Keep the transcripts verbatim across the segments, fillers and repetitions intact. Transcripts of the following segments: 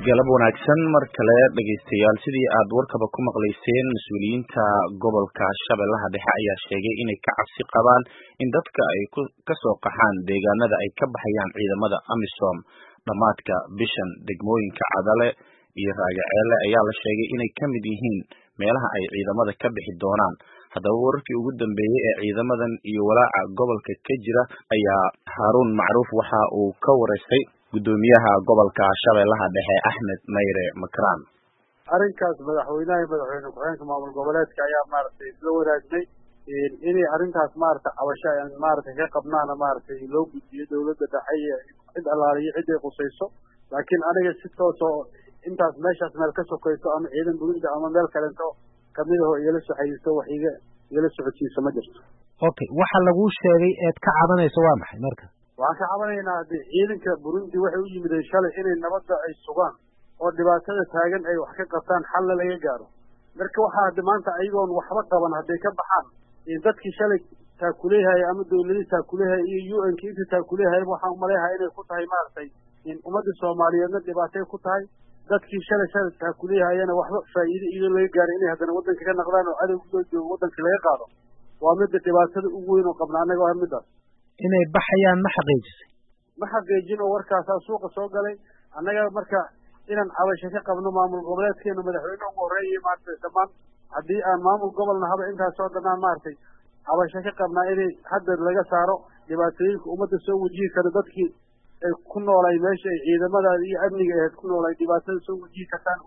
galab wanaagsan mar kale dhageystayaal sidii aad warkaba ku maqlayseen mas'uuliyiinta gobolka Shabeellaha Dhexe ayaa sheegay inay ka cabsi qabaan in dadka ay ka soo qaxaan deegaanada ay ka baxayaan ciidamada AMISOM dhamaadka bishan degmooyinka Cadale iyo Raagaceele ayaa la sheegay inay ka mid yihiin meelaha ay ciidamada ka bixi doonaan haddaba warkii ugu dambeeyay ee ciidamadan iyo walaaca gobolka ka jira ayaa Haruun Macruuf waxa uu ka wareysay gudoomiyaha gobolka Shabeellaha Dhexe Axmed Mayre Makraan arrinkaas madaxweynaha madaxweyne ku-xigeenka maamul goboleedka ayaa maartay soo wadaagay inay arrintaas maartay cabasho ay maartay ka qabnaana maartay loo gudbiyo dawladda dhexe cid alaaliyo cid ay qusayso laakiin aniga si toos oo intaas meeshaas meel ka sokayso ama ciidan burinta ama meel kale oo kamid ah ila saxaysto wax iga ila socodsiiso ma jirto okay waxa lagu sheegay eed ka cabanayso waa maxay marka waxaan ka cabanaynaa ciidanka Burundi waxay u yimideen shalay inay nabadda ay sugaan oo dhibaatada taagan ay wax ka qabtaan xal laga gaaro marka waxa maanta ayagoon waxba qaban haday ka baxaan in dadkii shalay taakuleeyahay ama dawladda taakuleeyahay iyo U N K taakuleeyahay waxaan u maleeyahay inay ku tahay maartay in ummadda Soomaaliyeedna dhibaatay ku tahay dadkii shalay shalay taakuleeyahayna waxba faa'iido iyo laga gaaro inay hadana wadanka ka naqdaan oo adeeg soo joogo wadanka laga qaado waa mid dhibaatada ugu weyn oo qabna anaga waa midaas inay baxayaan ma xaqiijisay ma xaqiijin oo warkaas suuqa soo galay anaga marka inaan cabasho ka qabno maamul goboleedkeena madaxweynaha ugu horeeyay maartay samaan hadii aan maamul gobolna haba intaas soo dhanaan maartay cabasho ka qabnaa inay hadda laga saaro dhibaatooyinka ummadda soo wajihi kara dadkii ay ku noolay meesha ay ciidamada iyo amniga ay ku noolay dhibaatada soo wajihi kartaan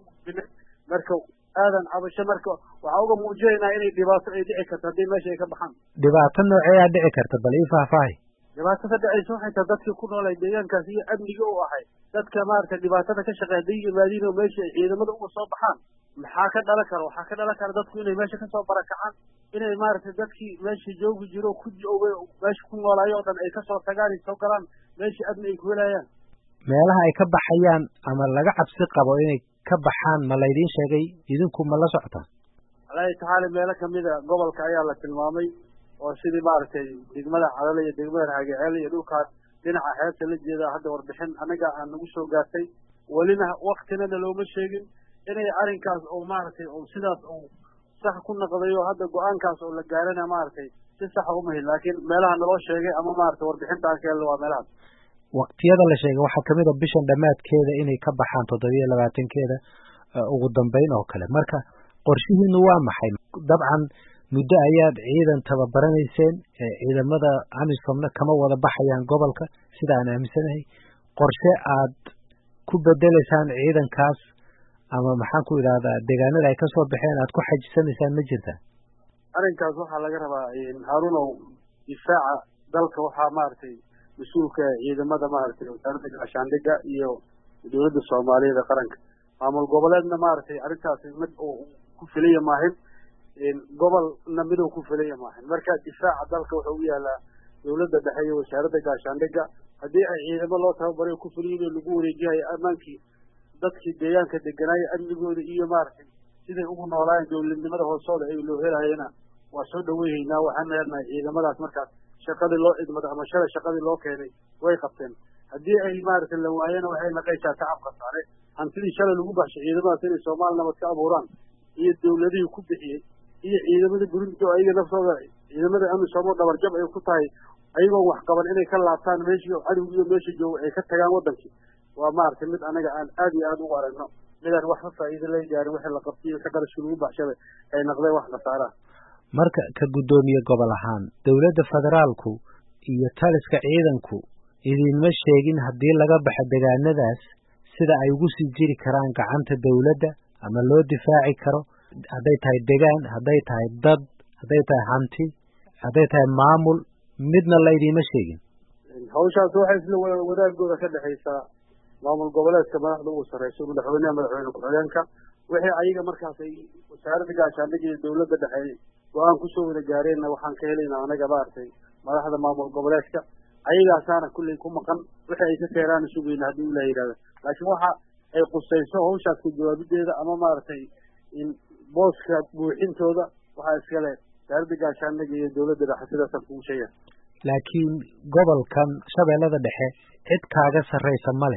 marka aadan cabasho marka waxa uga muujinayna inay dhibaato ay dhici karto hadii meesha ay ka baxaan dhibaato noocee ah dhici karta bal ii faahfaahi dhibaatada dhacayso waxay tahay dadkii ku noolay deegaankaas iyo amniga u ahay dadka maarka dhibaatada ka shaqeeyay iyo maadiina meesha ay ciidamada uga soo baxaan maxaa ka dhalan karo waxa ka dhalan karo dadku inay meesha ka soo barakacaan inay maarka dadkii meesha joogi jiro ku joogay meesha ku noolay oo dhan ay ka soo tagaan soo galaan meesha amni ay ku helayaan meelaha ay ka baxayaan ama laga cabsi qabo inay ka baxaan ma laydin sheegay idinku ma la socotaan Ilaahay taala meelo kamid ah gobolka ayaa la tilmaamay oo sidii maartay degmada Cadale iyo degmada Raagaceele iyo dhulkaas dhinaca xeebta la jeeda hadda warbixin anaga aan nagu soo gaartay walina waqtina looma sheegin inay arrinkaas oo maartay oo sidaas oo sax ku noqdayo hadda go'aankaas oo la gaarana maartay si sax u ma laakiin meelaha naloo sheegay ama maartay warbixinta kale waa meelaha waqtiyada la sheegay waxa kamid ah bishan dhamaadkeeda inay ka baxaan toddoba iyo labaatan keeda ugu dambeyn oo kale marka qorshihiinu waa maxay dabcan muddo ayaad ciidan tababaraneyseen ciidamada AMISOMna kama wada baxayaan gobolka sida aan aaminsanahay qorshe aad ku bedeleysaan ciidankaas ama maxaan ku yiraahdaa deegaanada ay ka soo baxeen aad ku xajisanaysaan ma jirtaa arrinkaas waxa laga rabaa in Haruunow difaaca dalka waxa maartay mas'uulka ciidamada maartay wasaaradda gaashaandhigga iyo dawladda Soomaaliyeed qaranka maamul goboleedna maartay arrintaas mid oo ku filaya maahin in gobolna mid oo ku filaya maahin marka difaaca dalka wuxuu u yaalaa dawladda dhexe iyo wasaaradda gaashaandhigga hadii ay ciidamo loo tababaro ku filiyeen lagu wareejiyo amaankii dadkii deegaanka deganay amnigooda iyo maartay sidii ugu noolaan dawladnimada hoosooda ay loo helayeen waa soo dhaweeynaa waxaan leeyahay ciidamadaas markaas shaqadii loo idmada ama shaqadii loo keenay way qabteen hadii ay maartay la waayeen waxay naqaysaa tacabka sare hantidii shalay lagu baxshay ciidamada inay Soomaaliya nabad ka abuuraan iyo dawladii ku bixiyay iyo ciidamada Burundi oo ayaga naftooda ciidamada AMISOM oo dhabarjab ay ku tahay ayagoo wax qaban inay ka laabtaan meeshii cadawgiyo meeshii joogo ay ka tagaan wadankii waa maartay mid anaga aan aad iyo aad u aragno midaan wax faa'iido leh gaarin waxa la qabtay ka qarash lagu baxshay ay naqday wax khasaara marka ka gudoomiye gobol ahaan dawladda federaalku iyo taliska ciidanku idinma sheegin hadii laga baxo deegaanadaas sida ay ugu sii jiri karaan gacanta dawladda ama loo difaaci karo haday tahay deegaan haday tahay dad haday tahay hanti haday tahay maamul midna la idinma sheegin hawshaas waxay isla wadaagooda ka dhaxaysaa maamul goboleedka madaxda uu sareeyo madaxweynaha madaxweyne ku-xigeenka wixii ayaga markaas ay wasaaradda gaashaandhigga iyo dawladda dhexe go'aan ku soo wada gaareen waxaan ka helaynaa anaga baartay madaxda maamul goboleedka ayagaasana kulli ku maqan wixii ay ka teeraan sugayna hadii la yiraahdo laakiin waxa ay qusayso hawshaas ku jawaabideeda ama maartay in booska buuxintooda waxa iska leh wasaaradda gaashaandhigga iyo dawladda dhexe sidaas ku sheegay laakiin gobolkan Shabeellada Dhexe cid kaaga sareysa male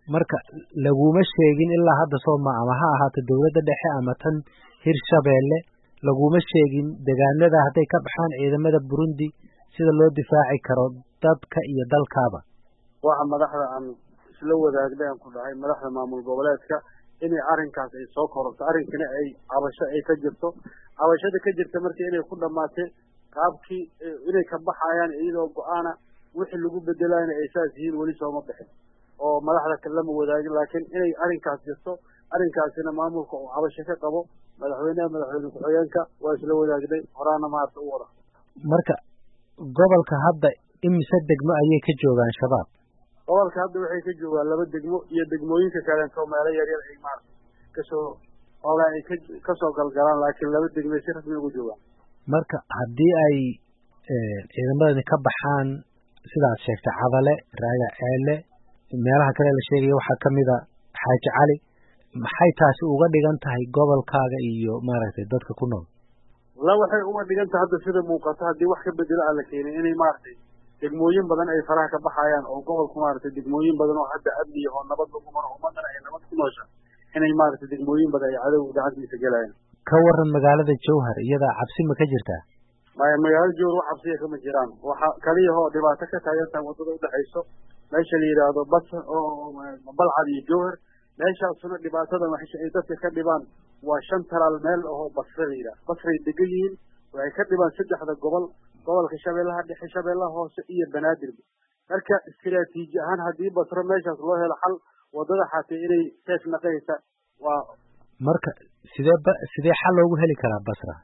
marka laguma sheegin ilaa hadda Soomaa ama ha ahaato dawladda dhexe ama tan Hirshabeelle laguma sheegin deegaanada haday ka baxaan ciidamada Burundi sida loo difaaci karo dadka iyo dalkaaba waxa madaxda aan isla wadaagday aan ku dhahay madaxda maamul goboleedka inay arinkaas ay soo kororto arinkana ay cabasho ay ka jirto cabashada ka jirta markii inay ku dhamaatay qaabkii inay ka baxayaan iyadoo go'aana wixii lagu bedelayna ay saasiin wali soo ma bixin oo madaxda kale ma wadaagin laakiin inay arinkaas jirto arinkaasina maamulka uu cabasho ka qabo madaxweynaha madaxweyne ku-xigeenka waa isla wadaagday horaana maarta u wada marka gobolka hadda imise degmo ayay ka joogaan shabaab gobolka hadda waxay ka joogaan laba degmo iyo degmooyinka kale oo meelo yar yar ay maarta ka soo oo ay ka soo galgalaan laakiin laba degmo si rasmi ugu joogaan marka haddii ay ciidamadani ka baxaan sidaad sheegtay Cadale Raaga Ceele meelaha kale la sheegayo waxa kamida Xaaji Cali maxay taasi uga dhigan tahay gobolkaaga iyo maaragtay dadka ku nool la waxay uga dhigan tahay hadda sida muuqata hadii wax ka bedelo aan la keenin inay maartay degmooyin badan ay faraha ka baxayaan oo gobolku maartay degmooyin badan oo hadda amni iyo nabad lagu maro ummadana ay nabad ku nooshaa inay maartay degmooyin badan ay cadow gacantiisa galayaan ka waran magaalada Jowhar iyada cabsi ma ka jirtaa ma magaalada Jowhar wax cabsi kama jiraan waxa kaliya oo dhibaato ka taagan wadada u dhaxayso meesha la yiraahdo bas oo balcad iyo Jowhar meeshaasuna dhibaatada waxay ay dadka ka dhibaan waa shan talaal meel oo basriira basri degayiin waxay ka dhibaan saddexda gobol gobolka Shabeellaha Dhexe Shabeellaha Hoose iyo Banaadir marka istiraatiiji ahaan hadii basro meeshaas loo helo xal wadada xatay inay seef naqaysa waa marka sidee sidee xal loogu heli karaa basra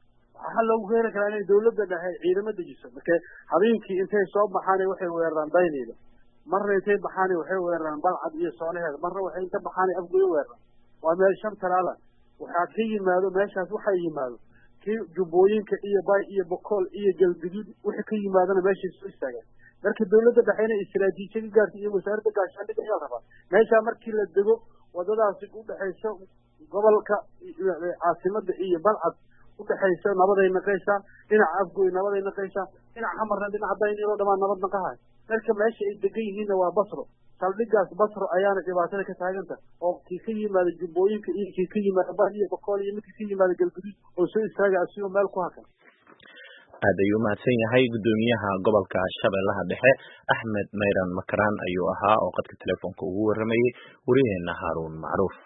xal loogu heli karaa inay dawladda dhexe ciidamada dejiso marka habeenkii intay soo baxaan waxay weeraraan daynayda marna intay baxaan waxay weeraraan balcad iyo Soonaheed marna waxay inta baxaan afgoy weeraraan waa meel shan talaala waxa ka yimaado meeshaas waxa yimaado kii jubooyinka iyo bay iyo boqol iyo galgudud waxa ka yimaadana meesha soo istaagan marka dawladda dhaxayna istiraatiiji gaartay iyo wasaaradda gaashaandhigga ayaa rabaa meesha markii la dego wadadaas u dhaxayso gobolka caasimada iyo balcad u dhaxayso nabaday naqaysa dhinaca afgoy nabaday naqaysa dhinaca xamarna dhinaca daynilo dhamaan nabad naqahay marka meesha ay degan yihiin waa basro saldhigaas basro ayaana dhibaatada ka taaganta oo kii ka yimaado jubooyinka iyo kii ka yimaado baadiyo boqol iyo midkii ka yimaado galgudud oo soo istaaga asiyo meel ku hakan aad ayuu mahadsan yahay gudoomiyaha gobolka Shabeellaha Dhexe Axmed Mayran Makaraan ayuu ahaa oo qadka telefoonka ugu waramayay wariyeena Haruun Macruuf.